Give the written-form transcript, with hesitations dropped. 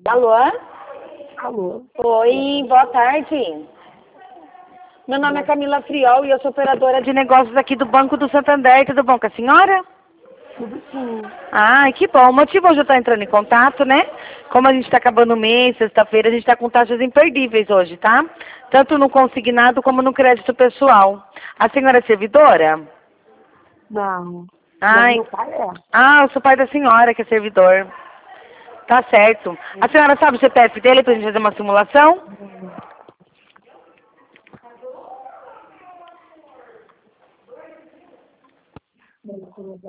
Alô? Alô? Oi, boa tarde. Meu nome é Camila Friol e eu sou operadora de negócios aqui do Banco do Santander. Tudo bom com a senhora? Tudo sim. Ai, que bom. O motivo hoje eu estar entrando em contato, né? Como a gente está acabando o mês, sexta-feira, a gente está com taxas imperdíveis hoje, tá? Tanto no consignado como no crédito pessoal. A senhora é servidora? Não. Mas Ai, meu pai é. eu sou pai da senhora que é servidor. Tá certo. A senhora sabe o CPF dele pra gente fazer uma simulação?